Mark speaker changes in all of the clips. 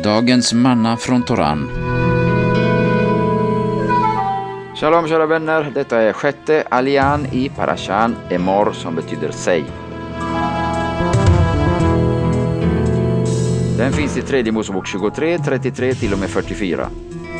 Speaker 1: Dagens manna från Toran.
Speaker 2: Shalom kära vänner, detta är sjätte alian i Parashan Emor som betyder säg. Den finns i tredje Mosebok 23, 33 till och med 44.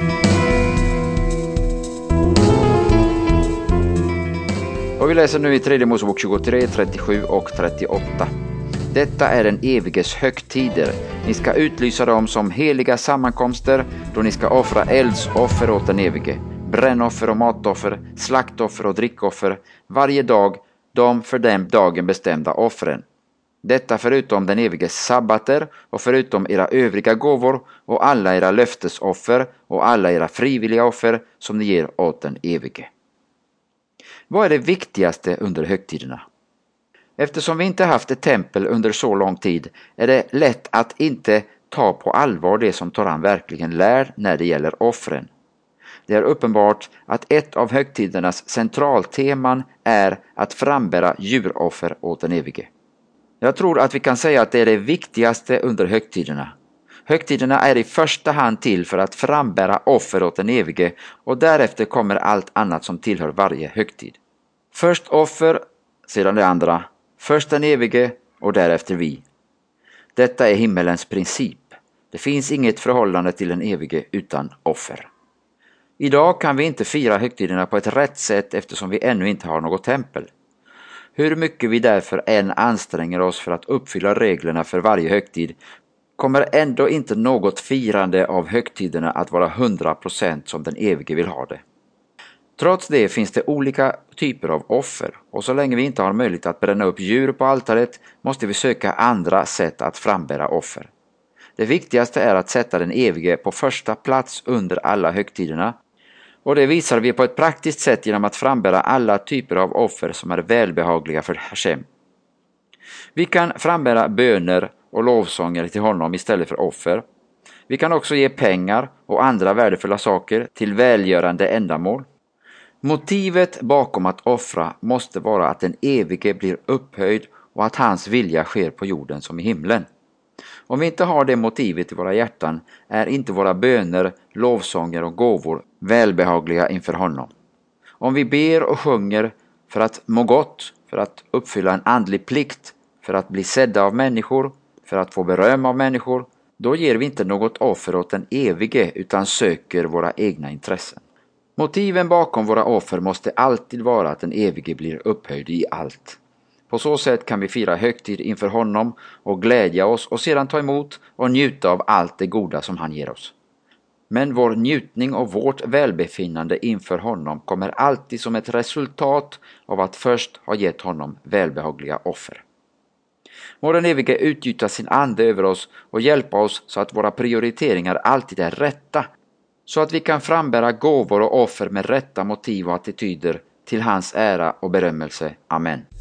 Speaker 2: Och vi läser nu i tredje Mosebok 23, 37 och 38. Detta är den eviges högtider. Ni ska utlysa dem som heliga sammankomster då ni ska offra eldsoffer åt den evige. Brännoffer och matoffer, slaktoffer och drickoffer. Varje dag de för den dagen bestämda offren. Detta förutom den eviges sabbater och förutom era övriga gåvor och alla era löftesoffer och alla era frivilliga offer som ni ger åt den evige. Vad är det viktigaste under högtiderna? Eftersom vi inte haft ett tempel under så lång tid är det lätt att inte ta på allvar det som Toran verkligen lär när det gäller offren. Det är uppenbart att ett av högtidernas centralteman är att frambära djuroffer åt den evige. Jag tror att vi kan säga att det är det viktigaste under högtiderna. Högtiderna är i första hand till för att frambära offer åt den evige och därefter kommer allt annat som tillhör varje högtid. Först offer, sedan det andra, först den evige och därefter vi. Detta är himmelens princip. Det finns inget förhållande till den evige utan offer. Idag kan vi inte fira högtiderna på ett rätt sätt eftersom vi ännu inte har något tempel. Hur mycket vi därför än anstränger oss för att uppfylla reglerna för varje högtid kommer ändå inte något firande av högtiderna att vara 100% som den evige vill ha det. Trots det finns det olika typer av offer och så länge vi inte har möjlighet att bränna upp djur på altaret måste vi söka andra sätt att frambära offer. Det viktigaste är att sätta den evige på första plats under alla högtiderna och det visar vi på ett praktiskt sätt genom att frambära alla typer av offer som är välbehagliga för Hashem. Vi kan frambära böner och lovsånger till honom istället för offer. Vi kan också ge pengar och andra värdefulla saker till välgörande ändamål. Motivet bakom att offra måste vara att den evige blir upphöjd och att hans vilja sker på jorden som i himlen. Om vi inte har det motivet i våra hjärtan är inte våra böner, lovsånger och gåvor välbehagliga inför honom. Om vi ber och sjunger för att må gott, för att uppfylla en andlig plikt, för att bli sedda av människor, för att få beröm av människor, då ger vi inte något offer åt den evige utan söker våra egna intressen. Motiven bakom våra offer måste alltid vara att den evige blir upphöjd i allt. På så sätt kan vi fira högtid inför honom och glädja oss och sedan ta emot och njuta av allt det goda som han ger oss. Men vår njutning och vårt välbefinnande inför honom kommer alltid som ett resultat av att först ha gett honom välbehagliga offer. Må den evige utgjuta sin ande över oss och hjälpa oss så att våra prioriteringar alltid är rätta, så att vi kan frambära gåvor och offer med rätta motiv och attityder till hans ära och berömmelse. Amen.